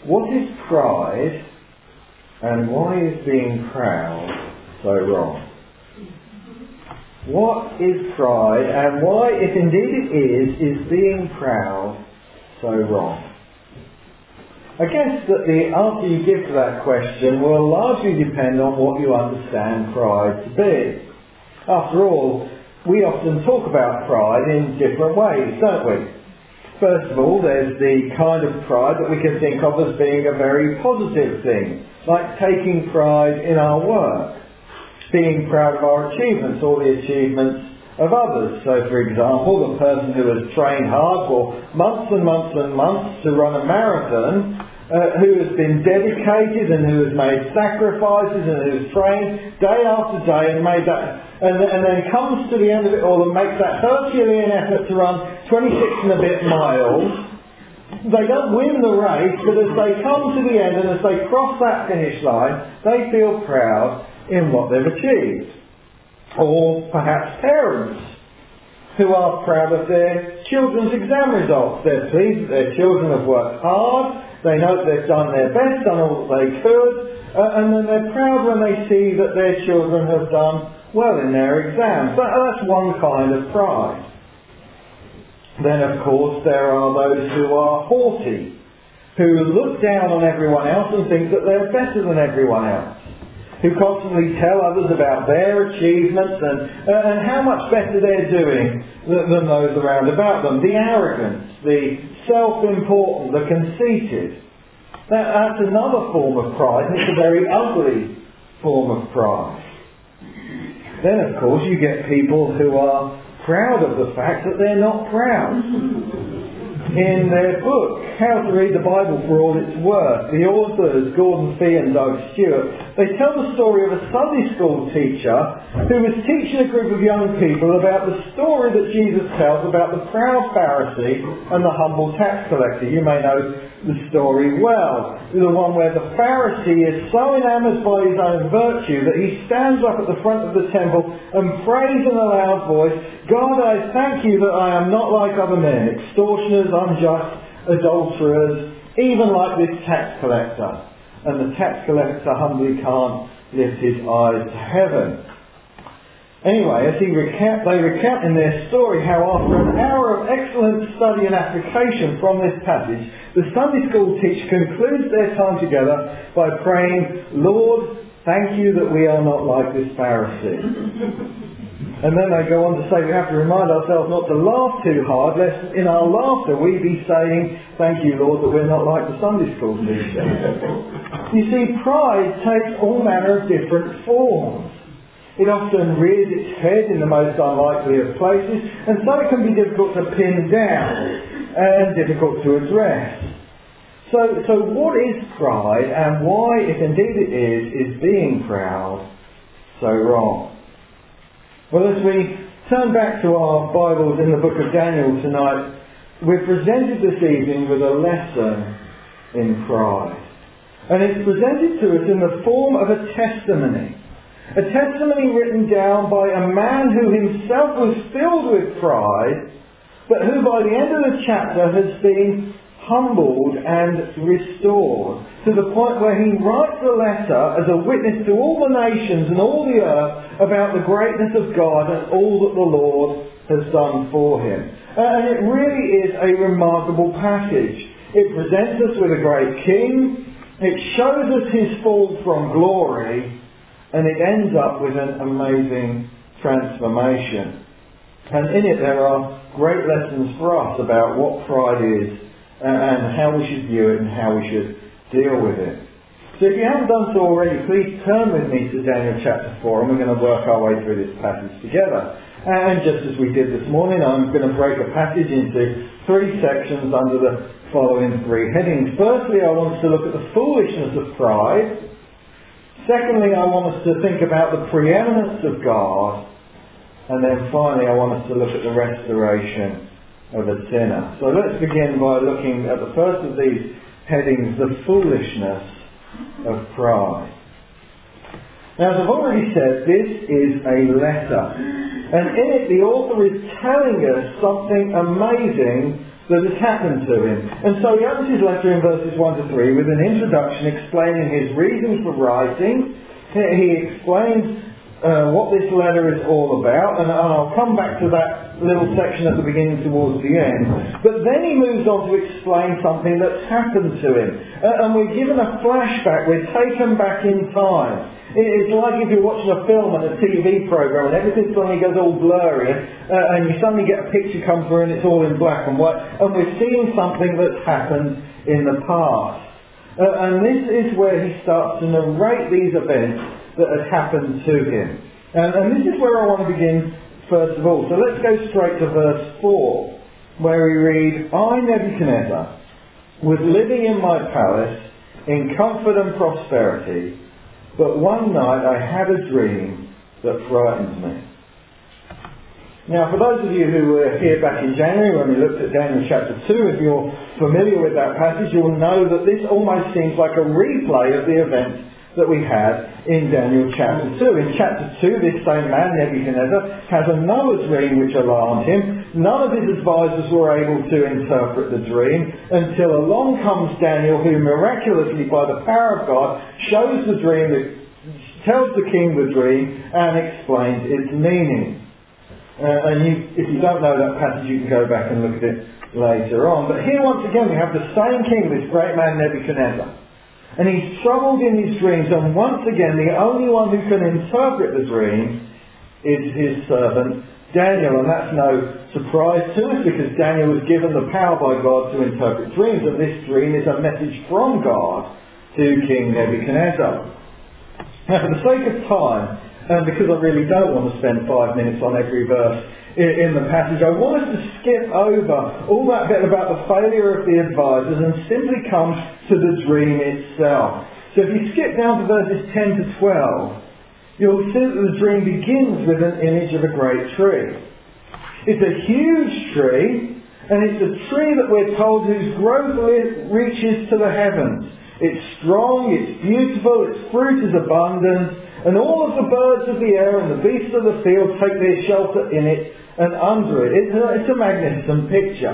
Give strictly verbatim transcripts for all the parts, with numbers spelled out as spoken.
What is pride and why is being proud so wrong? What is pride and why, if indeed it is, is being proud so wrong? I guess that the answer you give to that question will largely depend on what you understand pride to be. After all, we often talk about pride in different ways, don't we? First of all, there's the kind of pride that we can think of as being a very positive thing, like taking pride in our work, being proud of our achievements or the achievements of others. So, for example, the person who has trained hard for months and months and months to run a marathon, uh, who has been dedicated and who has made sacrifices and who has trained day after day and made that, and, and then comes to the end of it all and makes that Herculean effort to run twenty-six and a bit miles. They don't win the race, but as they come to the end and as they cross that finish line, they feel proud in what they've achieved. Or perhaps parents who are proud of their children's exam results. They're pleased that their children have worked hard, they know that they've done their best, done all that they could, uh, and then they're proud when they see that their children have done well in their exams. But that's one kind of pride. Then, of course, there are those who are haughty, who look down on everyone else and think that they're better than everyone else, who constantly tell others about their achievements and, uh, and how much better they're doing than, than those around about them. The arrogant, the self-important, the conceited. That, that's another form of pride, and it's a very ugly form of pride. Then, of course, you get people who are proud of the fact that they're not proud. In their book, How to Read the Bible for All It's Worth, the authors, Gordon Fee and Doug Stewart, they tell the story of a Sunday school teacher who was teaching a group of young people about the story that Jesus tells about the proud Pharisee and the humble tax collector. You may know the story well. The one where the Pharisee is so enamoured by his own virtue that he stands up at the front of the temple and prays in a loud voice, "God, I thank you that I am not like other men, extortioners, unjust, adulterers, even like this tax collector." And the tax collector humbly can't lift his eyes to heaven. Anyway, as he recount, they recount in their story how after an hour of excellent study and application from this passage, the Sunday school teacher concludes their time together by praying, "Lord, thank you that we are not like this Pharisee." And then they go on to say we have to remind ourselves not to laugh too hard, lest in our laughter we be saying, "Thank you, Lord, that we're not like the Sunday school teacher." You see, pride takes all manner of different forms. It often rears its head in the most unlikely of places, and so it can be difficult to pin down and difficult to address. So, so what is pride, and why, if indeed it is, is being proud so wrong? Well, as we turn back to our Bibles in the book of Daniel tonight, we're presented this evening with a lesson in pride. And it's presented to us in the form of a testimony. A testimony written down by a man who himself was filled with pride, but who by the end of the chapter has been humbled and restored to the point where he writes a letter as a witness to all the nations and all the earth about the greatness of God and all that the Lord has done for him. And it really is a remarkable passage. It presents us with a great king, it shows us his fall from glory, and it ends up with an amazing transformation. And in it there are great lessons for us about what pride is and how we should view it and how we should deal with it. So if you haven't done so already, please turn with me to Daniel chapter four, and we're going to work our way through this passage together. And just as we did this morning, I'm going to break the passage into three sections under the following three headings. Firstly, I want us to look at the foolishness of pride. Secondly, I want us to think about the preeminence of God. And then finally, I want us to look at the restoration of a sinner. So let's begin by looking at the first of these headings, the foolishness of pride. Now, as I've already said, this is a letter. And in it, the author is telling us something amazing that has happened to him. And so he opens his letter in verses one to three with an introduction explaining his reasons for writing. He explains uh, what this letter is all about, and I'll come back to that little section at the beginning towards the end. But then he moves on to explain something that's happened to him. Uh, and we're given a flashback, we're taken back in time. It's like if you're watching a film and a T V program and everything suddenly goes all blurry uh, and you suddenly get a picture come through and it's all in black and white, and we're seeing something that's happened in the past. Uh, and this is where he starts to narrate these events that had happened to him. And, and this is where I want to begin first of all. So let's go straight to verse four, where we read, I, Nebuchadnezzar, was living in my palace in comfort and prosperity, but one night I had a dream that frightened me. Now, for those of you who were here back in January when we looked at Daniel chapter two, if you're familiar with that passage, you'll know that this almost seems like a replay of the events that we had in Daniel chapter two. In chapter two, this same man, Nebuchadnezzar, has another dream which alarmed him. None of his advisors were able to interpret the dream until along comes Daniel, who miraculously, by the power of God, shows the dream, tells the king the dream, and explains its meaning. Uh, and you, if you don't know that passage, you can go back and look at it later on. But here once again we have the same king, this great man Nebuchadnezzar. And he's troubled in his dreams, and once again the only one who can interpret the dream is his servant Daniel. And that's no surprise to us, because Daniel was given the power by God to interpret dreams, and this dream is a message from God to King Nebuchadnezzar. Now, for the sake of time, and because I really don't want to spend five minutes on every verse in the passage, I want us to skip over all that bit about the failure of the advisors and simply come to the dream itself. So if you skip down to verses ten to twelve, you'll see that the dream begins with an image of a great tree. It's a huge tree, and it's a tree that we're told whose growth reaches to the heavens. It's strong, it's beautiful, its fruit is abundant, and all of the birds of the air and the beasts of the field take their shelter in it and under it. It's a, it's a magnificent picture.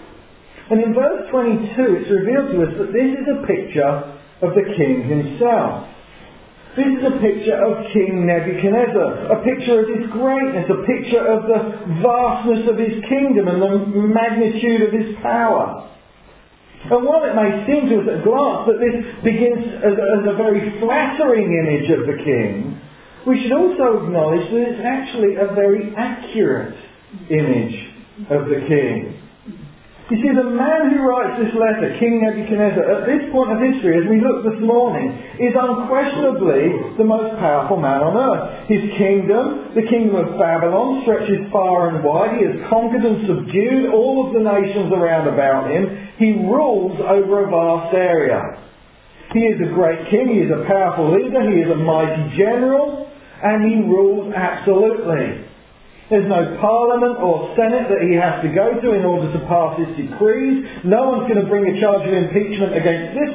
And in verse twenty-two, it's revealed to us that this is a picture of the king himself. This is a picture of King Nebuchadnezzar, a picture of his greatness, a picture of the vastness of his kingdom and the magnitude of his power. And while it may seem to us at a glance that this begins as, as a very flattering image of the king, we should also acknowledge that it's actually a very accurate image of the king. You see, the man who writes this letter, King Nebuchadnezzar, at this point of history, as we look this morning, is unquestionably the most powerful man on earth. His kingdom, the kingdom of Babylon, stretches far and wide. He has conquered and subdued all of the nations around about him. He rules over a vast area. He is a great king, he is a powerful leader, he is a mighty general, and he rules absolutely. There's no parliament or senate that he has to go to in order to pass his decrees. No one's going to bring a charge of impeachment against this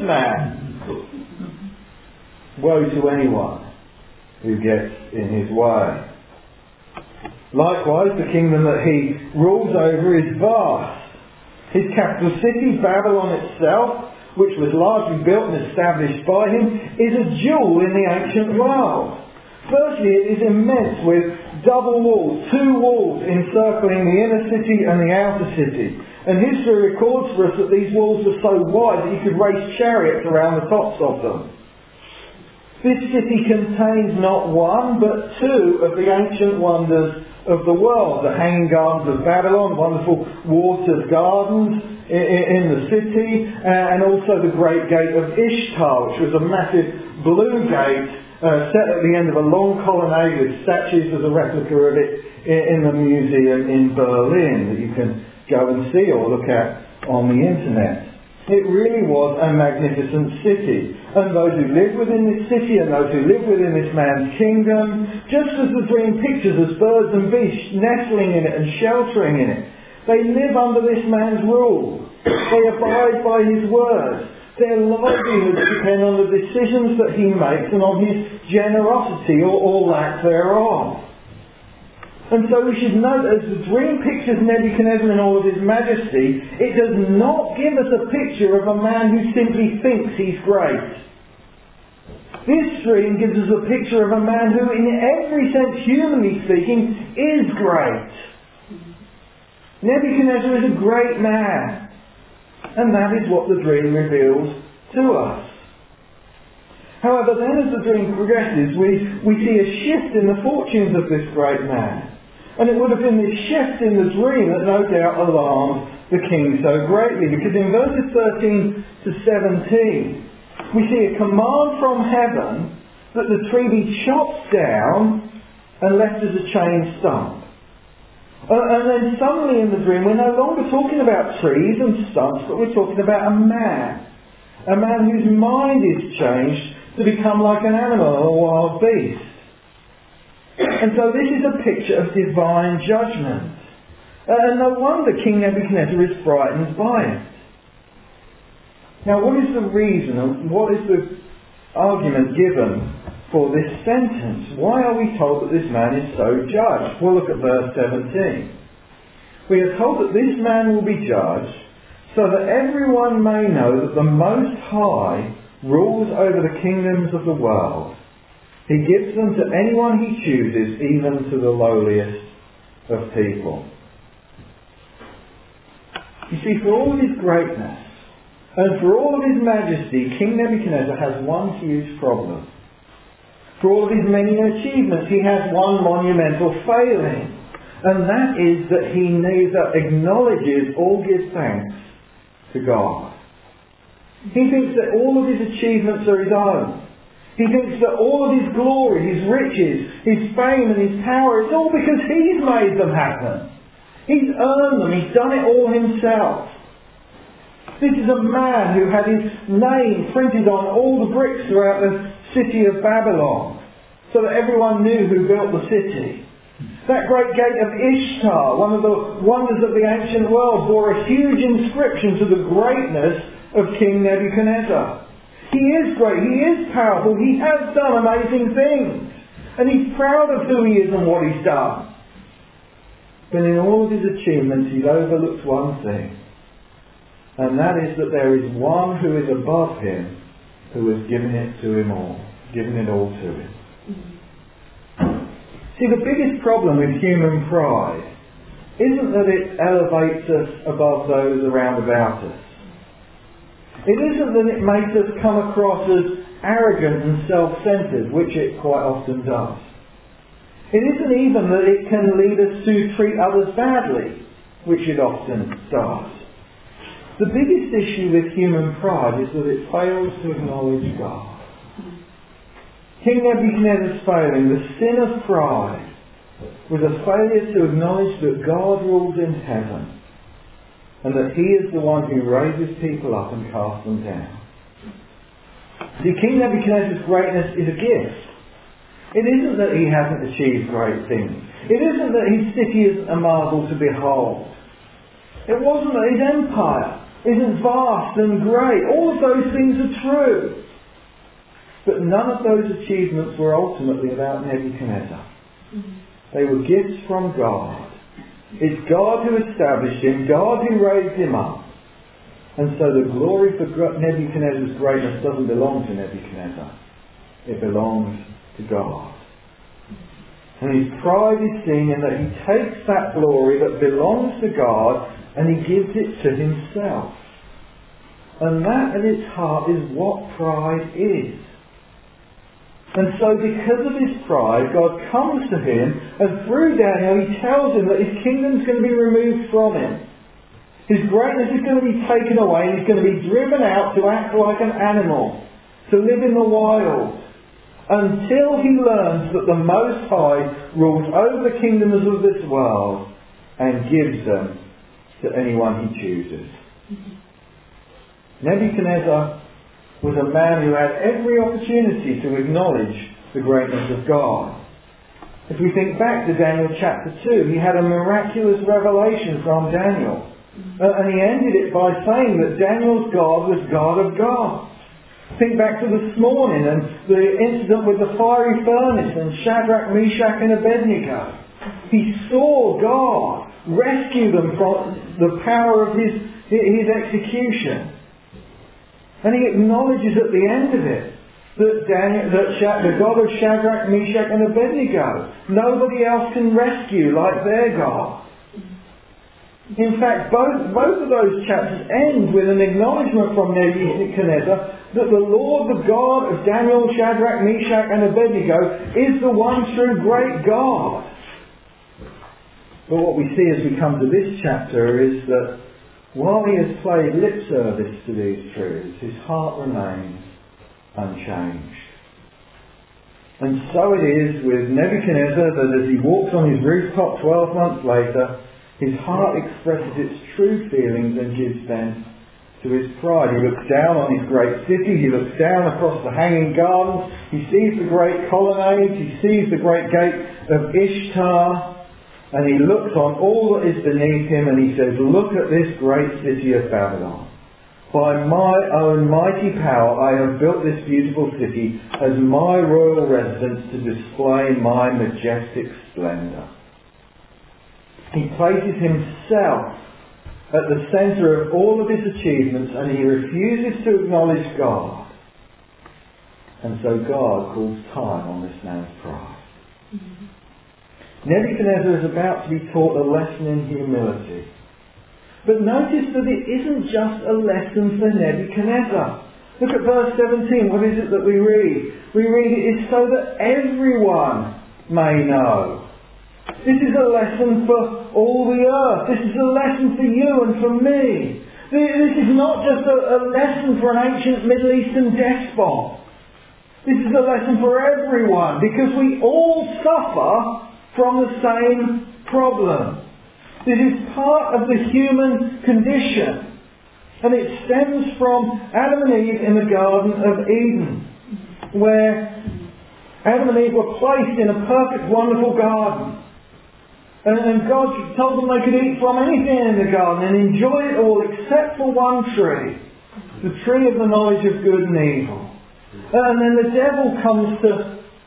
man. Woe to anyone who gets in his way. Likewise, the kingdom that he rules over is vast. His capital city, Babylon itself, which was largely built and established by him, is a jewel in the ancient world. Firstly, it is immense, with double walls, two walls encircling the inner city and the outer city. And history records for us that these walls were so wide that you could race chariots around the tops of them. This city contains not one, but two of the ancient wonders of the world. The Hanging Gardens of Babylon, wonderful watered gardens in the city, and also the Great Gate of Ishtar, which was a massive blue gate Uh, set at the end of a long colonnade with statues as a replica of it in the museum in Berlin that you can go and see or look at on the internet. It really was a magnificent city. And those who live within this city and those who live within this man's kingdom, just as the dream pictures as birds and beasts nestling in it and sheltering in it, they live under this man's rule. They abide by his word. Their livelihoods depend on the decisions that he makes and on his generosity or, or lack thereof. And so we should note that as the dream pictures Nebuchadnezzar in all of his majesty, it does not give us a picture of a man who simply thinks he's great. This dream gives us a picture of a man who, in every sense, humanly speaking, is great. Nebuchadnezzar is a great man. And that is what the dream reveals to us. However, then as the dream progresses, we, we see a shift in the fortunes of this great man. And it would have been this shift in the dream that no doubt alarmed the king so greatly. Because in verses thirteen to seventeen, we see a command from heaven that the tree be chopped down and left as a chained stump. Uh, and then suddenly in the dream, we're no longer talking about trees and stumps, but we're talking about a man. A man whose mind is changed to become like an animal or a wild beast. And so this is a picture of divine judgment. Uh, and no wonder King Nebuchadnezzar is frightened by it. Now, what is the reason, and what is the argument given for this sentence? Why are we told that this man is so judged? We'll look at verse seventeen. We are told that this man will be judged so that everyone may know that the Most High rules over the kingdoms of the world. He gives them to anyone he chooses, even to the lowliest of people. You see, for all of his greatness, and for all of his majesty, King Nebuchadnezzar has one huge problem. For all of his many achievements, he has one monumental failing. And that is that he neither acknowledges or gives thanks to God. He thinks that all of his achievements are his own. He thinks that all of his glory, his riches, his fame and his power, it's all because he's made them happen. He's earned them. He's done it all himself. This is a man who had his name printed on all the bricks throughout the city of Babylon, so that everyone knew who built the city. That great gate of Ishtar, one of the wonders of the ancient world, bore a huge inscription to the greatness of King Nebuchadnezzar. He is great, he is powerful, he has done amazing things, and he's proud of who he is and what he's done. But in all of his achievements, he's overlooked one thing, and that is that there is one who is above him who has given it to him all, given it all to him. See, the biggest problem with human pride isn't that it elevates us above those around about us. It isn't that it makes us come across as arrogant and self-centred, which it quite often does. It isn't even that it can lead us to treat others badly, which it often does. The biggest issue with human pride is that it fails to acknowledge God. King Nebuchadnezzar's failing, the sin of pride, was a failure to acknowledge that God rules in heaven and that he is the one who raises people up and casts them down. See, King Nebuchadnezzar's greatness is a gift. It isn't that he hasn't achieved great things. It isn't that his city is a marvel to behold. It wasn't that his empire isn't vast and great. All of those things are true. But none of those achievements were ultimately about Nebuchadnezzar. They were gifts from God. It's God who established him, God who raised him up. And so the glory for Nebuchadnezzar's greatness doesn't belong to Nebuchadnezzar. It belongs to God. And his pride is seen in that he takes that glory that belongs to God and he gives it to himself. And that at its heart is what pride is. And so because of his pride, God comes to him, and through Daniel he tells him that his kingdom's going to be removed from him. His greatness is going to be taken away, and he's going to be driven out to act like an animal, to live in the wild, until he learns that the Most High rules over the kingdoms of this world and gives them to anyone he chooses. Nebuchadnezzar was a man who had every opportunity to acknowledge the greatness of God. If we think back to Daniel chapter two, he had a miraculous revelation from Daniel. Uh, and he ended it by saying that Daniel's God was God of gods. Think back to this morning and the incident with the fiery furnace and Shadrach, Meshach and Abednego. He saw God rescue them from the power of his, his execution. And he acknowledges at the end of it that, Daniel, that Sha- the God of Shadrach, Meshach and Abednego, nobody else can rescue like their God. In fact, both, both of those chapters end with an acknowledgement from Nebuchadnezzar that the Lord, the God of Daniel, Shadrach, Meshach and Abednego is the one true great God. But what we see as we come to this chapter is that while he has played lip service to these truths, his heart remains unchanged. And so it is with Nebuchadnezzar that as he walks on his rooftop twelve months later, his heart expresses its true feelings and gives vent to his pride. He looks down on his great city, he looks down across the hanging gardens, he sees the great colonnades, he sees the great gate of Ishtar, and he looks on all that is beneath him and he says, look at this great city of Babylon. By my own mighty power I have built this beautiful city as my royal residence to display my majestic splendour. He places himself at the centre of all of his achievements and he refuses to acknowledge God. And so God calls time on this man's pride. Mm-hmm. Nebuchadnezzar is about to be taught a lesson in humility. But notice that it isn't just a lesson for Nebuchadnezzar. Look at verse seventeen. What is it that we read? We read it is so that everyone may know. This is a lesson for all the earth. This is a lesson for you and for me. This is not just a, a lesson for an ancient Middle Eastern despot. This is a lesson for everyone because we all suffer from the same problem. This is part of the human condition. And it stems from Adam and Eve in the Garden of Eden, where Adam and Eve were placed in a perfect, wonderful garden. And, and God told them they could eat from anything in the garden and enjoy it all except for one tree, the tree of the knowledge of good and evil. And then the devil comes to,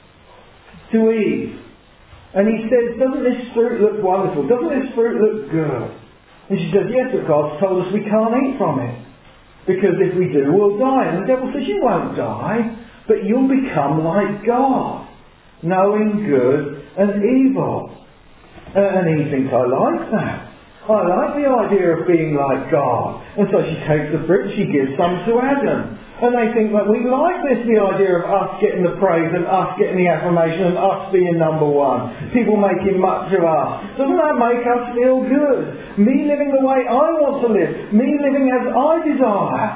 to Eve. And he says, doesn't this fruit look wonderful? Doesn't this fruit look good? And she says, yes, but God's told us we can't eat from it. Because if we do, we'll die. And the devil says, you won't die, but you'll become like God, knowing good and evil. Uh, and Eve thinks, I like that. I like the idea of being like God. And so she takes the fruit and she gives some to Adam. And they think that we like this, the idea of us getting the praise and us getting the affirmation and us being number one. People making much of us. Doesn't that make us feel good? Me living the way I want to live. Me living as I desire.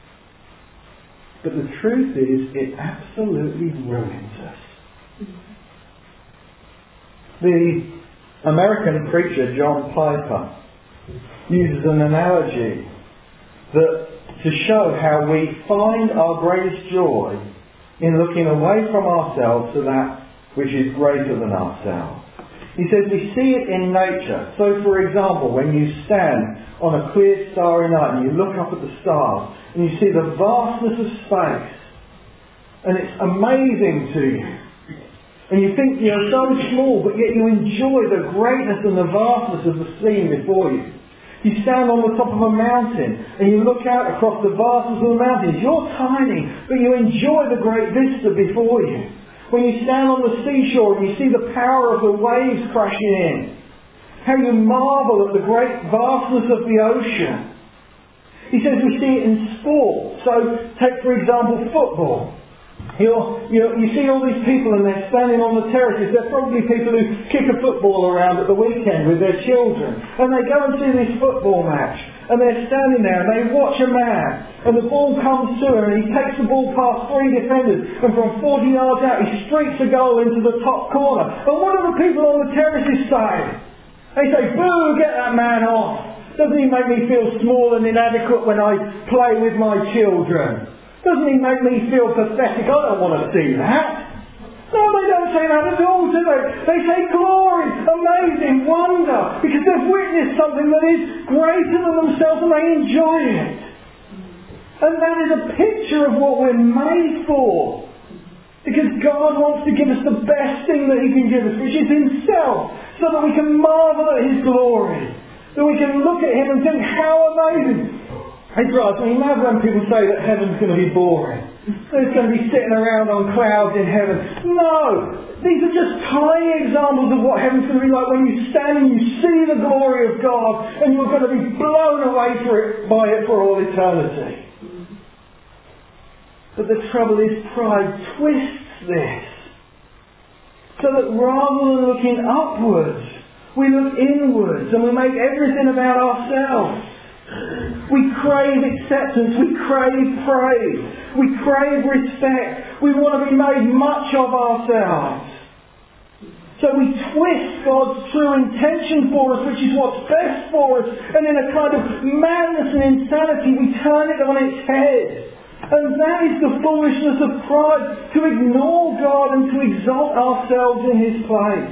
But the truth is, it absolutely ruins us. The American preacher John Piper uses an analogy that to show how we find our greatest joy in looking away from ourselves to that which is greater than ourselves. He says we see it in nature. So for example, when you stand on a clear starry night and you look up at the stars and you see the vastness of space and it's amazing to you. And you think you're so small, but yet you enjoy the greatness and the vastness of the scene before you. You stand on the top of a mountain and you look out across the vastness of the mountains. You're tiny, but you enjoy the great vista before you. When you stand on the seashore and you see the power of the waves crashing in, how you marvel at the great vastness of the ocean. He says we see it in sport. So take for example football. You're, you're, you see all these people and they're standing on the terraces. They're probably people who kick a football around at the weekend with their children. And they go and see this football match. And they're standing there and they watch a man. And the ball comes to him and he takes the ball past three defenders. And from forty yards out he streaks a goal into the top corner. And what do the people on the terraces say? They say, boo, get that man off. Doesn't he make me feel small and inadequate when I play with my children? Doesn't he make me feel pathetic? I don't want to see that. No, they don't say that at all, do they? They say glory, amazing, wonder, because they've witnessed something that is greater than themselves and they enjoy it. And that is a picture of what we're made for. Because God wants to give us the best thing that He can give us, which is Himself. so that we can marvel at His glory, that we can look at Him and think, how amazing. It drives me mad when people say that heaven's going to be boring. There's going to be sitting around on clouds in heaven. No! These are just tiny examples of what heaven's going to be like when you stand and you see the glory of God and you're going to be blown away for it, by it for all eternity. But the trouble is, pride twists this. So that rather than looking upwards, we look inwards and we make everything about ourselves. We crave acceptance, we crave praise, we crave respect, we want to be made much of ourselves. So we twist God's true intention for us, which is what's best for us, and in a kind of madness and insanity we turn it on its head. And that is the foolishness of pride, to ignore God and to exalt ourselves in His place.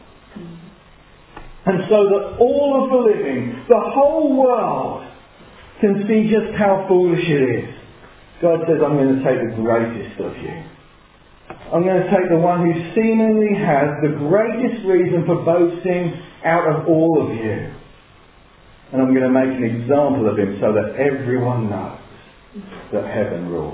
And so that all of the living, the whole world, can see just how foolish it is. God says, I'm going to take the greatest of you. I'm going to take the one who seemingly has the greatest reason for boasting out of all of you. And I'm going to make an example of him so that everyone knows that heaven rules.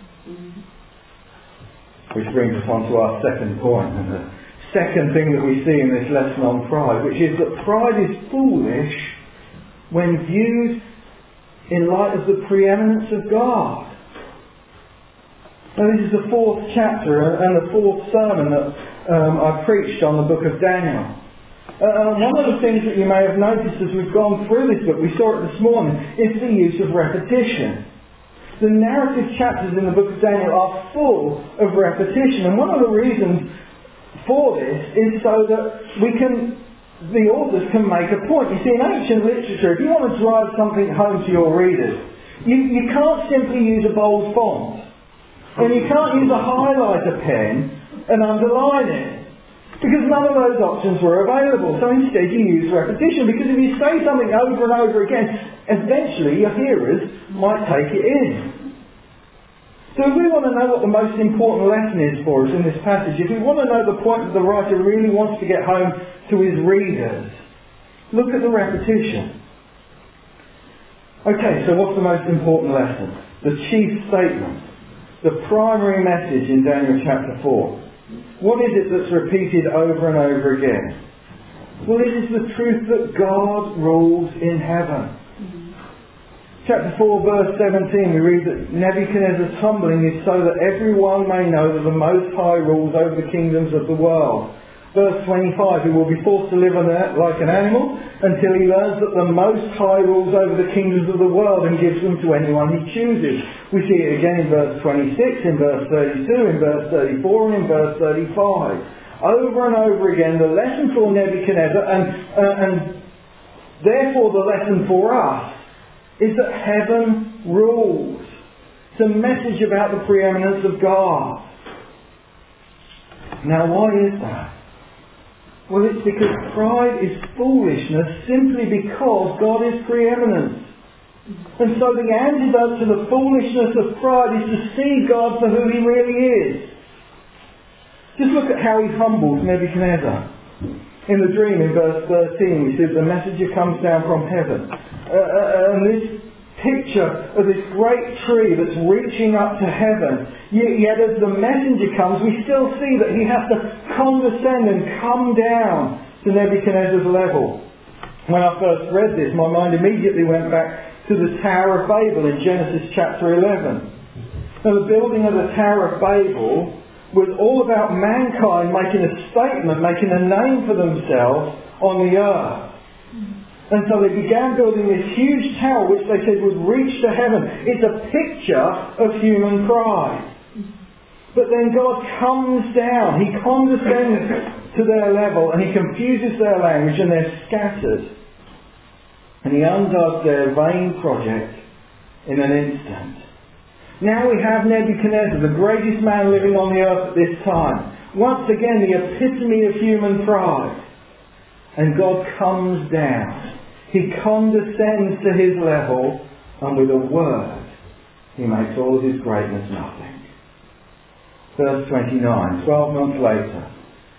Which brings us on to our second point, and the second thing that we see in this lesson on pride, which is that pride is foolish when viewed in light of the preeminence of God. Now this is the fourth chapter and the fourth sermon that um, I preached on the book of Daniel. Uh, one of the things that you may have noticed as we've gone through this book, we saw it this morning, is the use of repetition. The narrative chapters in the book of Daniel are full of repetition, and one of the reasons for this is so that we can, the authors can make a point. You see, in ancient literature, if you want to drive something home to your readers, you, you can't simply use a bold font. And you can't use a highlighter pen and underline it. Because none of those options were available. So instead you use repetition. Because if you say something over and over again, eventually your hearers might take it in. So if we want to know what the most important lesson is for us in this passage, if we want to know the point that the writer really wants to get home to his readers, look at the repetition. Okay, so what's the most important lesson? The chief statement. The primary message in Daniel chapter four. What is it that's repeated over and over again? Well, it is the truth that God rules in heaven. Mm-hmm. Chapter four, verse seventeen, we read that Nebuchadnezzar's humbling is so that everyone may know that the Most High rules over the kingdoms of the world. Verse twenty-five, he will be forced to live on earth like an animal until he learns that the Most High rules over the kingdoms of the world and gives them to anyone he chooses. We see it again in verse twenty-six, in verse thirty-two, in verse thirty-four, and in verse thirty-five. Over and over again, the lesson for Nebuchadnezzar, and, uh, and therefore the lesson for us, is that heaven rules. It's a message about the preeminence of God. Now, why is that? Well, it's because pride is foolishness simply because God is preeminent. And so the antidote to the foolishness of pride is to see God for who He really is. Just look at how He humbles Nebuchadnezzar. In the dream in verse thirteen, we see the messenger comes down from heaven. Uh, and this picture of this great tree that's reaching up to heaven, yet as the messenger comes, we still see that he has to condescend and come down to Nebuchadnezzar's level. When I first read this, my mind immediately went back to the Tower of Babel in Genesis chapter eleven. Now, the building of the Tower of Babel was all about mankind making a statement, making a name for themselves on the earth. And so they began building this huge tower which they said would reach to heaven. It's a picture of human pride. But then God comes down. He condescends to their level and He confuses their language and they're scattered. And He undoes their vain project in an instant. Now we have Nebuchadnezzar, the greatest man living on the earth at this time. Once again, the epitome of human pride. And God comes down. He condescends to his level, and with a word, He makes all of his greatness nothing. Verse twenty-nine, twelve months later,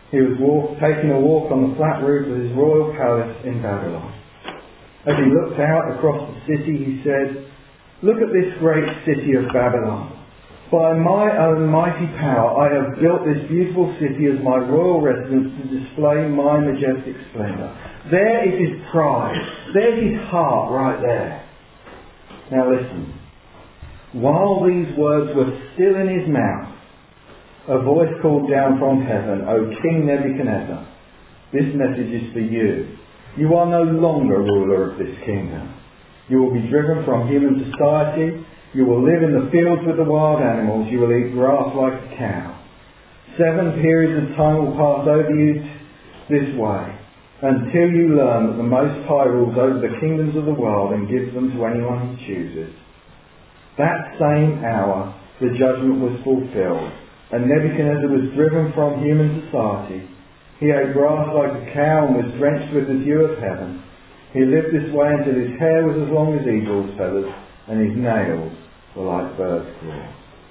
He was walk, taking a walk on the flat roof of his royal palace in Babylon. As he looked out across the city, he said, "Look at this great city of Babylon. By my own mighty power I have built this beautiful city as my royal residence to display my majestic splendour." There is his pride. There's his heart right there. Now listen. While these words were still in his mouth, a voice called down from heaven, "O King Nebuchadnezzar, this message is for you. You are no longer ruler of this kingdom. You will be driven from human society. You will live in the fields with the wild animals. You will eat grass like a cow. Seven periods of time will pass over you this way, until you learn that the Most High rules over the kingdoms of the world and gives them to anyone he chooses." That same hour, the judgment was fulfilled, and Nebuchadnezzar was driven from human society. He ate grass like a cow and was drenched with the dew of heaven. He lived this way until his hair was as long as eagle's feathers, and his nails were like bird's claws.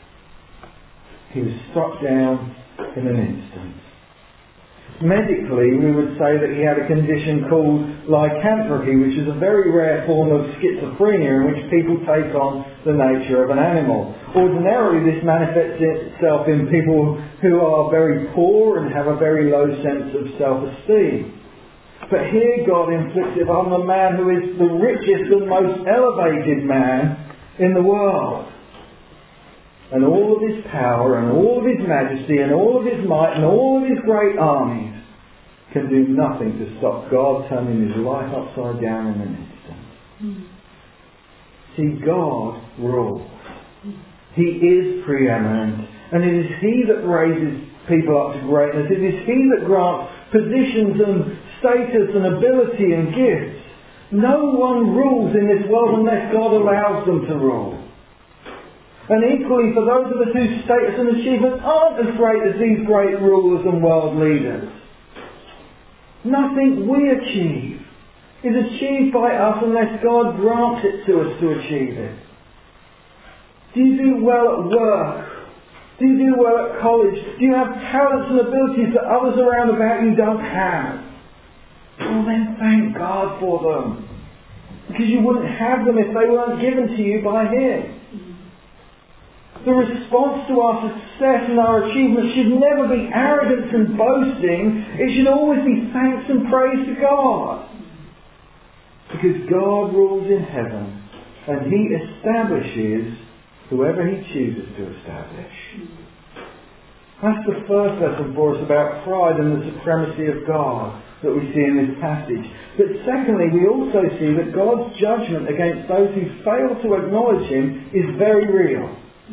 He was struck down in an instant. Medically, we would say that he had a condition called lycanthropy, which is a very rare form of schizophrenia in which people take on the nature of an animal. Ordinarily, this manifests itself in people who are very poor and have a very low sense of self-esteem. But here God inflicts it on the man who is the richest and most elevated man in the world. And all of his power and all of his majesty and all of his might and all of his great armies can do nothing to stop God turning his life upside down in an instant. Mm. See, God rules. He is preeminent, and it is He that raises people up to greatness. It is He that grants positions and status and ability and gifts. No one rules in this world unless God allows them to rule. And equally for those of us whose status and achievements aren't as great as these great rulers and world leaders, nothing we achieve is achieved by us unless God grants it to us to achieve it. Do you do well at work? Do you do well at college? Do you have talents and abilities that others around about you don't have? Well then thank God for them. Because you wouldn't have them if they weren't given to you by Him. The response to our success and our achievements should never be arrogance and boasting. It should always be thanks and praise to God. Because God rules in heaven and He establishes whoever He chooses to establish. That's the first lesson for us about pride and the supremacy of God that we see in this passage. But secondly, we also see that God's judgment against those who fail to acknowledge Him is very real.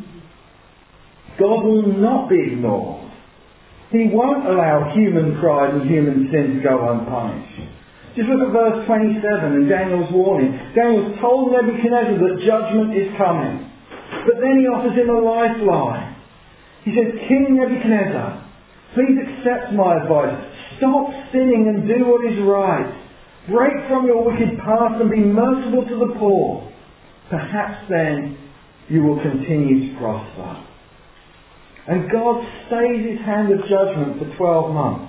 God will not be ignored. He won't allow human pride and human sin to go unpunished. Just look at verse twenty-seven in Daniel's warning. Daniel's told Nebuchadnezzar that judgment is coming. But then he offers him a lifeline. He says, "King Nebuchadnezzar, please accept my advice. Stop sinning and do what is right. Break from your wicked path and be merciful to the poor. Perhaps then you will continue to prosper." And God stays His hand of judgment for twelve months.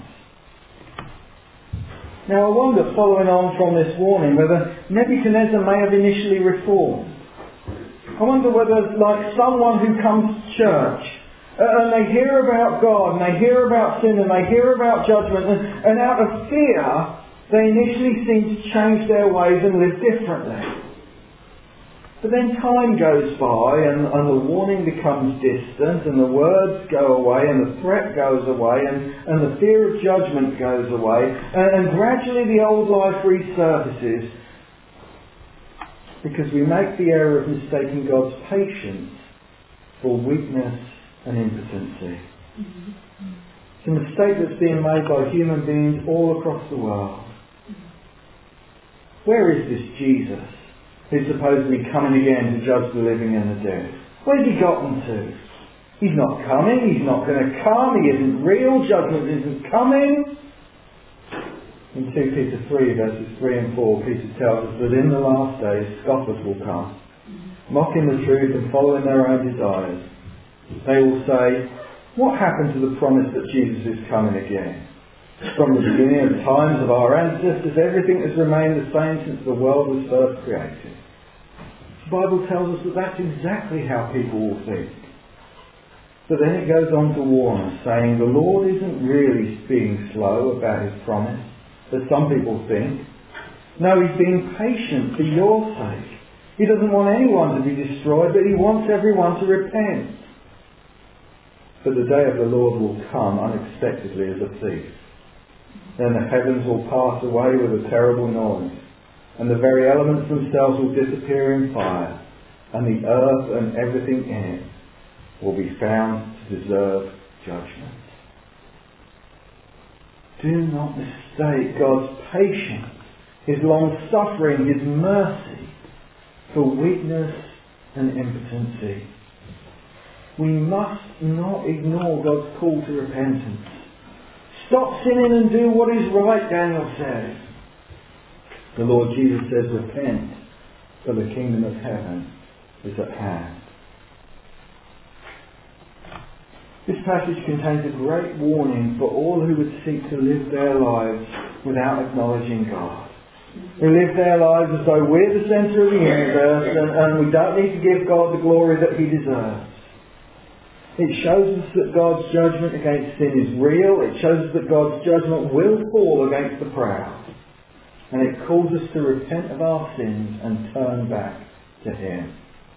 Now I wonder, following on from this warning, whether Nebuchadnezzar may have initially reformed. I wonder whether, like someone who comes to church, uh, and they hear about God, and they hear about sin, and they hear about judgment, and, and out of fear, they initially seem to change their ways and live differently. But then time goes by and, and the warning becomes distant and the words go away and the threat goes away and, and the fear of judgment goes away and, and gradually the old life resurfaces because we make the error of mistaking God's patience for weakness and impotency. It's a mistake that's being made by human beings all across the world. Where is this Jesus who's supposed to be coming again to judge the living and the dead? Where's He gotten to? He's not coming, He's not going to come, He isn't real, judgment isn't coming. In two Peter three, verses three and four, Peter tells us that in the last days scoffers will come, mocking the truth and following their own desires. They will say, "What happened to the promise that Jesus is coming again? From the beginning of times of our ancestors, everything has remained the same since the world was first created. The Bible tells us that that's exactly how people will think. But then it goes on to warn us, saying the Lord isn't really being slow about his promise, as some people think. No, he's being patient for your sake. He doesn't want anyone to be destroyed, but he wants everyone to repent. But the day of the Lord will come unexpectedly as a thief. Then the heavens will pass away with a terrible noise, and the very elements themselves will disappear in fire, and the earth and everything in it will be found to deserve judgment. Do not mistake God's patience, his long-suffering, his mercy, for weakness and impotency. We must not ignore God's call to repentance. Stop sinning and do what is right, Daniel says. The Lord Jesus says, repent, for the kingdom of heaven is at hand. This passage contains a great warning for all who would seek to live their lives without acknowledging God. Who live their lives as though we're the centre of the universe and, and we don't need to give God the glory that he deserves. It shows us that God's judgment against sin is real. It shows us that God's judgment will fall against the proud. And it calls us to repent of our sins and turn back to him.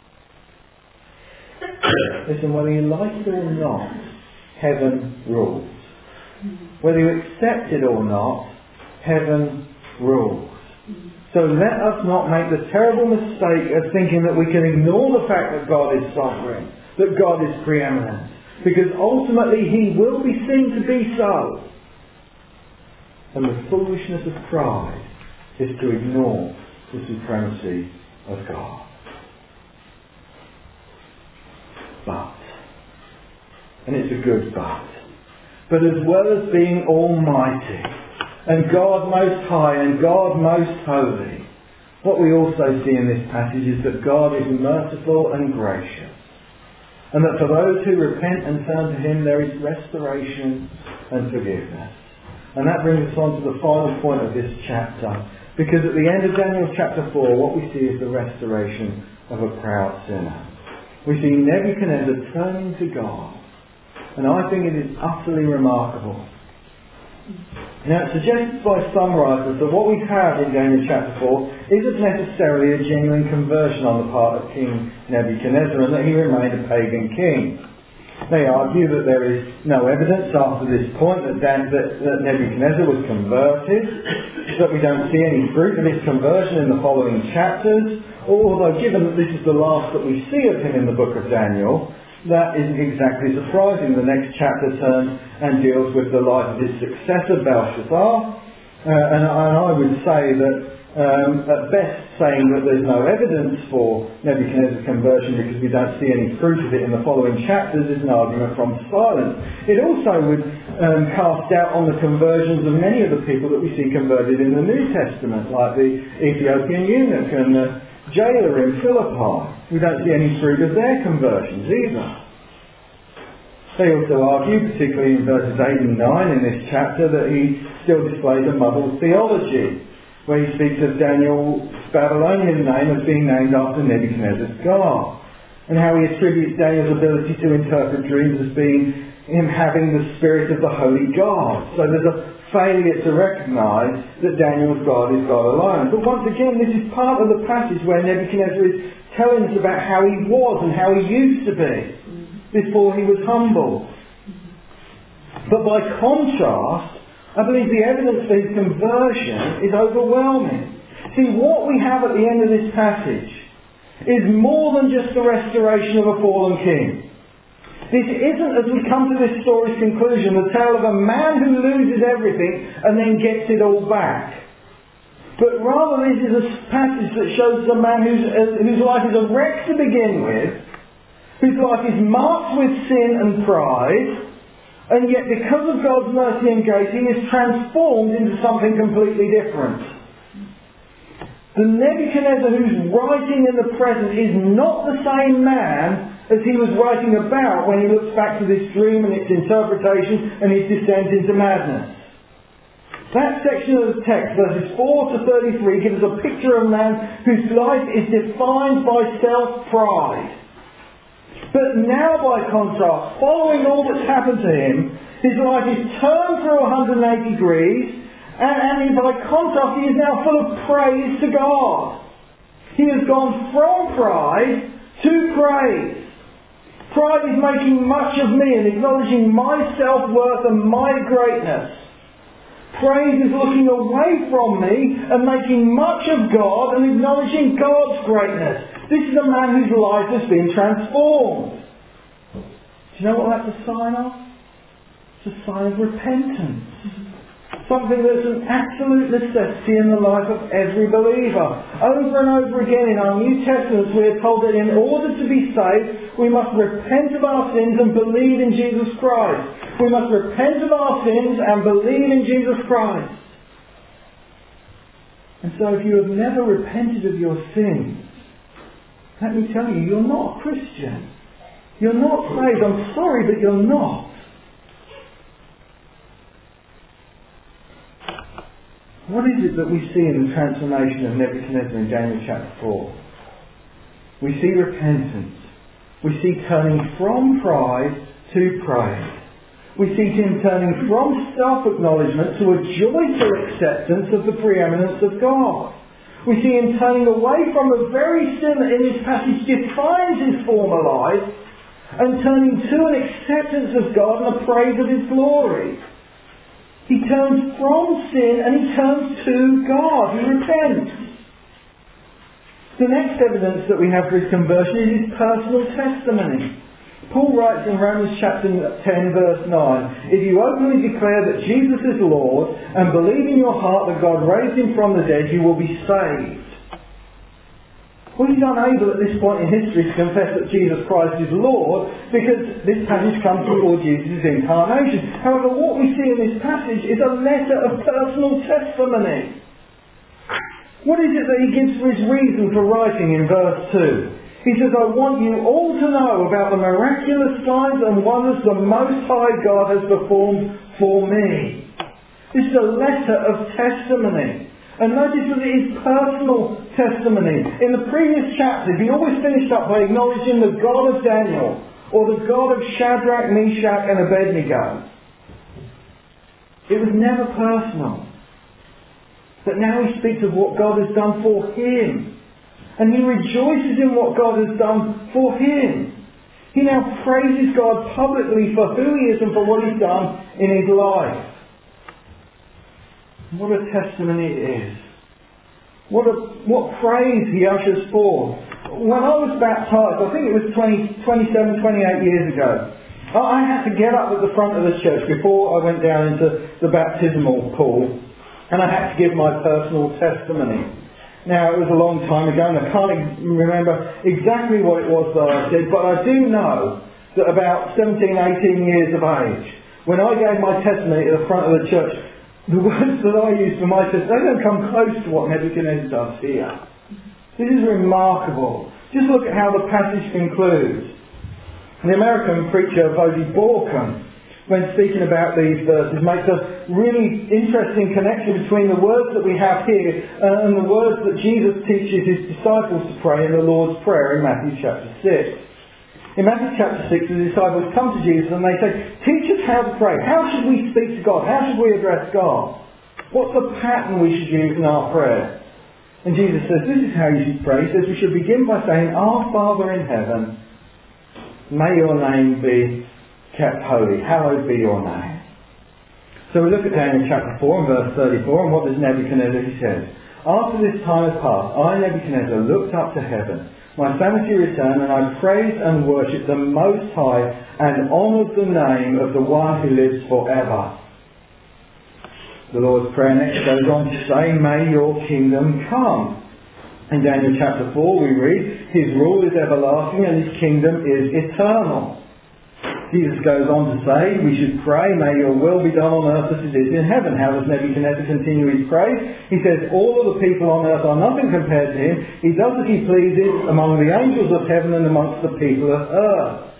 Listen, whether you like it or not, heaven rules. Whether you accept it or not, heaven rules. So let us not make the terrible mistake of thinking that we can ignore the fact that God is sovereign, that God is preeminent, because ultimately he will be seen to be so. And the foolishness of pride is to ignore the supremacy of God. But, and it's a good but, but as well as being almighty and God most high and God most holy, what we also see in this passage is that God is merciful and gracious, and that for those who repent and turn to him there is restoration and forgiveness. And that brings us on to the final point of this chapter, because at the end of Daniel chapter four what we see is the restoration of a proud sinner. We see Nebuchadnezzar turning to God, and I think it is utterly remarkable. Now it's suggested by some writers that what we have in Daniel chapter four isn't necessarily a genuine conversion on the part of King Nebuchadnezzar and that he remained a pagan king. They argue that there is no evidence after this point that, Dan, that, that Nebuchadnezzar was converted, that we don't see any fruit of his conversion in the following chapters, although given that this is the last that we see of him in the book of Daniel, that isn't exactly surprising. The next chapter turns and deals with the life of his successor, Belshazzar. Uh, and, and I would say that, um, at best, saying that there's no evidence for Nebuchadnezzar's conversion because we don't see any fruit of it in the following chapters is an argument from silence. It also would um, cast doubt on the conversions of many of the people that we see converted in the New Testament, like the Ethiopian eunuch and the jailer in Philippi. We don't see any fruit of their conversions either. They also argue, particularly in verses eight and nine in this chapter, that he still displays a muddled theology, where he speaks of Daniel's Babylonian name as being named after Nebuchadnezzar's God, and how he attributes Daniel's ability to interpret dreams as being him having the spirit of the holy God. So there's a failure to recognise that Daniel's God is God alone. But once again, this is part of the passage where Nebuchadnezzar is telling us about how he was and how he used to be before he was humble. But by contrast, I believe the evidence for his conversion is overwhelming. See, what we have at the end of this passage is more than just the restoration of a fallen king. This isn't, as we come to this story's conclusion, the tale of a man who loses everything and then gets it all back. But rather this is a passage that shows a man whose, uh, whose life is a wreck to begin with, whose life is marked with sin and pride, and yet because of God's mercy and grace he is transformed into something completely different. The Nebuchadnezzar who's writing in the present is not the same man as he was writing about when he looks back to this dream and its interpretation and his descent into madness. That section of the text, verses four to thirty-three, gives us a picture of a man whose life is defined by self-pride. But now, by contrast, following all that's happened to him, his life is turned through one hundred eighty degrees, and, and by contrast, he is now full of praise to God. He has gone from pride to praise. Pride is making much of me and acknowledging my self-worth and my greatness. Praise is looking away from me and making much of God and acknowledging God's greatness. This is a man whose life has been transformed. Do you know what that's a sign of? It's a sign of repentance. Something that's an absolute necessity in the life of every believer. Over and over again in our New Testaments we are told that in order to be saved we must repent of our sins and believe in Jesus Christ. We must repent of our sins and believe in Jesus Christ. And so if you have never repented of your sins, let me tell you, you're not a Christian. You're not saved. I'm sorry, but you're not. What is it that we see in the transformation of Nebuchadnezzar in Daniel chapter four? We see repentance. We see turning from pride to praise. We see him turning from self-acknowledgement to a joyful acceptance of the preeminence of God. We see him turning away from the very sin that in this passage defines his former life and turning to an acceptance of God and a praise of his glory. He turns from sin and he turns to God. He repents. The next evidence that we have for his conversion is his personal testimony. Paul writes in Romans chapter ten verse nine, "If you openly declare that Jesus is Lord and believe in your heart that God raised him from the dead, you will be saved." Well, he's unable at this point in history to confess that Jesus Christ is Lord because this passage comes before Jesus' incarnation. However, what we see in this passage is a letter of personal testimony. What is it that he gives for his reason for writing in verse two? He says, "I want you all to know about the miraculous signs and wonders the Most High God has performed for me." This is a letter of testimony. And notice that it is personal testimony. In the previous chapters, he always finished up by acknowledging the God of Daniel, or the God of Shadrach, Meshach and Abednego. It was never personal. But now he speaks of what God has done for him. And he rejoices in what God has done for him. He now praises God publicly for who he is and for what he's done in his life. What a testimony it is. What a, what praise he ushers forth. When I was baptised, I think it was twenty, twenty-seven, twenty-eight years ago, I had to get up at the front of the church before I went down into the baptismal pool, and I had to give my personal testimony. Now, it was a long time ago, and I can't remember exactly what it was that I said, but I do know that about seventeen, eighteen years of age, when I gave my testimony at the front of the church, the words that I use for my testimony, they don't come close to what Nebuchadnezzar does here. This is remarkable. Just look at how the passage concludes. The American preacher Voddie Baucham, when speaking about these verses, makes a really interesting connection between the words that we have here and the words that Jesus teaches his disciples to pray in the Lord's Prayer in Matthew chapter six. In Matthew chapter six, the disciples come to Jesus and they say, "Teach us how to pray. How should we speak to God? How should we address God? What's the pattern we should use in our prayer?" And Jesus says, this is how you should pray. He says, we should begin by saying, "Our Father in heaven, may your name be kept holy. Hallowed be your name." So we look at Daniel chapter four and verse thirty-four, and what does Nebuchadnezzar, he says, "After this time has passed, I, Nebuchadnezzar, looked up to heaven. My sanity returned, and I praised and worshipped the Most High and honoured the name of the one who lives forever." The Lord's Prayer next goes on to say, "May your kingdom come." In Daniel chapter four we read, "His rule is everlasting and his kingdom is eternal." Jesus goes on to say, we should pray, "May your will be done on earth as it is in heaven." How does Nebuchadnezzar continue his praise? He says, "All of the people on earth are nothing compared to him. He does as he pleases among the angels of heaven and amongst the people of earth."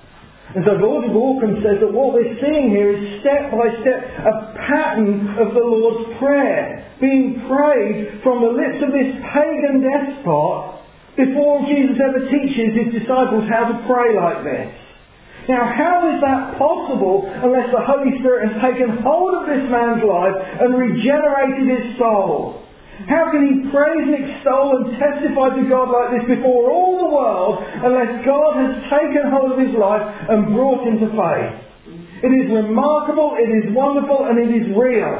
And so Lord Walken says that what we're seeing here is step by step a pattern of the Lord's Prayer being prayed from the lips of this pagan despot before Jesus ever teaches his disciples how to pray like this. Now, how is that possible unless the Holy Spirit has taken hold of this man's life and regenerated his soul? How can he praise and extol and testify to God like this before all the world unless God has taken hold of his life and brought him to faith? It is remarkable, it is wonderful, and it is real.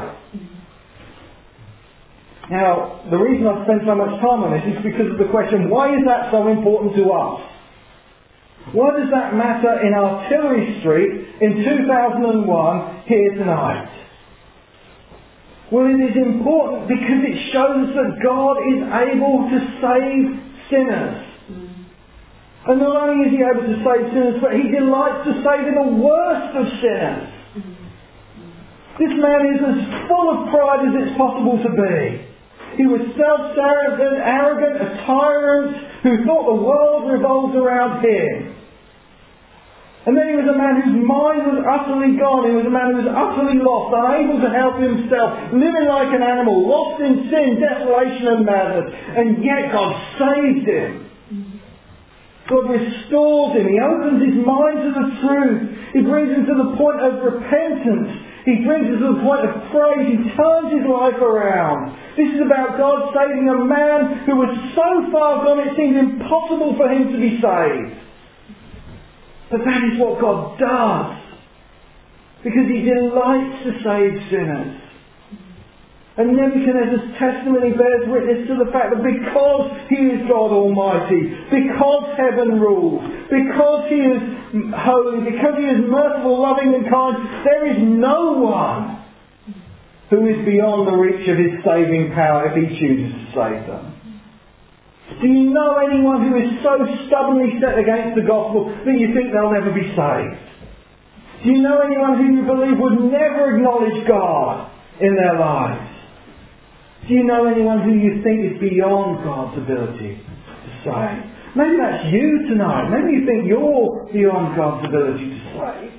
Now, the reason I've spent so much time on this is because of the question, why is that so important to us? Why does that matter in Artillery Street in two thousand one here tonight? Well, it is important because it shows that God is able to save sinners. And not only is he able to save sinners, but he delights to save in the worst of sinners. This man is as full of pride as it's possible to be. He was self-arrogant, arrogant, a tyrant who thought the world revolved around him. And then he was a man whose mind was utterly gone. He was a man who was utterly lost, unable to help himself, living like an animal, lost in sin, desolation and madness. And yet God saved him. God restores him. He opens his mind to the truth. He brings him to the point of repentance. He brings him to the point of praise. He turns his life around. This is about God saving a man who was so far gone it seemed impossible for him to be saved. But that is what God does. Because he delights to save sinners. And Nebuchadnezzar's testimony bears witness to the fact that because he is God Almighty, because heaven rules, because he is holy, because he is merciful, loving and kind, there is no one who is beyond the reach of his saving power if he chooses to save them. Do you know anyone who is so stubbornly set against the gospel that you think they'll never be saved? Do you know anyone who you believe would never acknowledge God in their lives? Do you know anyone who you think is beyond God's ability to save? Maybe that's you tonight. Maybe you think you're beyond God's ability to save.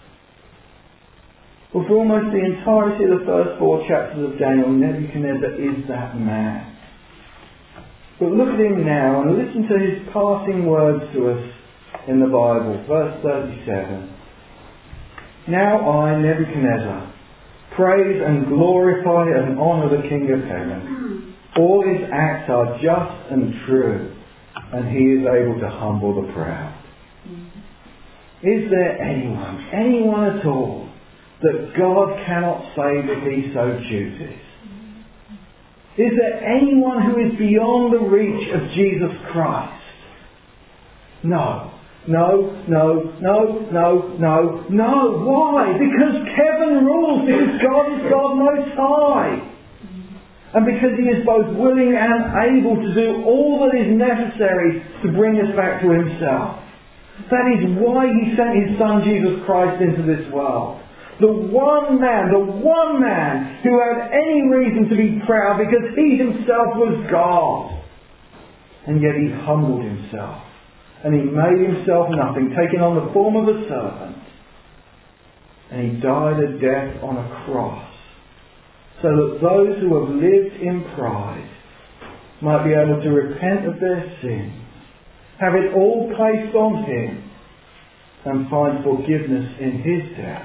Well, for almost the entirety of the first four chapters of Daniel, Nebuchadnezzar is that man. But look at him now and listen to his passing words to us in the Bible. Verse thirty-seven. Now I, Nebuchadnezzar, praise and glorify and honour the King of heaven. All his acts are just and true, and he is able to humble the proud. Is there anyone, anyone at all, that God cannot save if he so chooses? Is there anyone who is beyond the reach of Jesus Christ? No. No, no, no, no, no, no. Why? Because heaven rules. Because God is God Most High. And because he is both willing and able to do all that is necessary to bring us back to himself. That is why he sent his Son Jesus Christ into this world. The one man, the one man who had any reason to be proud because he himself was God. And yet he humbled himself. And he made himself nothing, taking on the form of a servant. And he died a death on a cross. So that those who have lived in pride might be able to repent of their sins, have it all placed on him, and find forgiveness in his death.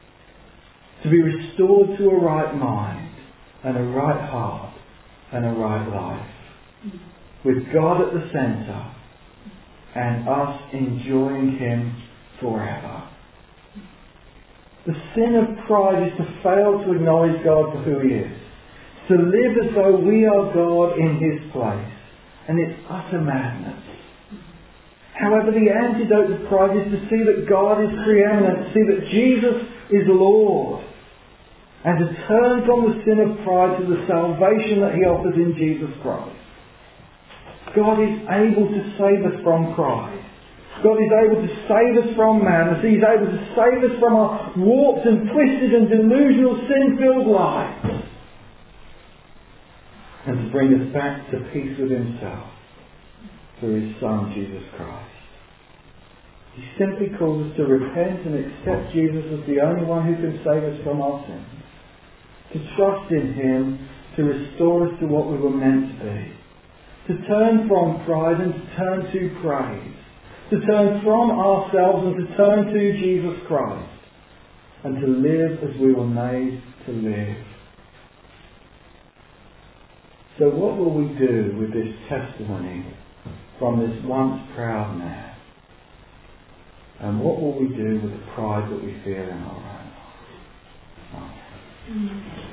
To be restored to a right mind and a right heart and a right life. With God at the centre and us enjoying him forever. The sin of pride is to fail to acknowledge God for who he is. To live as though we are God in his place. And it's utter madness. However, the antidote to pride is to see that God is preeminent, to see that Jesus is Lord. And to turn from the sin of pride to the salvation that he offers in Jesus Christ. God is able to save us from pride. God is able to save us from madness. He's able to save us from our warped and twisted and delusional sin-filled lives. And to bring us back to peace with himself through his Son, Jesus Christ. He simply calls us to repent and accept Jesus as the only one who can save us from our sins. To trust in Him to restore us to what we were meant to be. To turn from pride and to turn to praise. To turn from ourselves and to turn to Jesus Christ. And to live as we were made to live. So what will we do with this testimony from this once proud man? And what will we do with the pride that we feel in our own lives? Amen.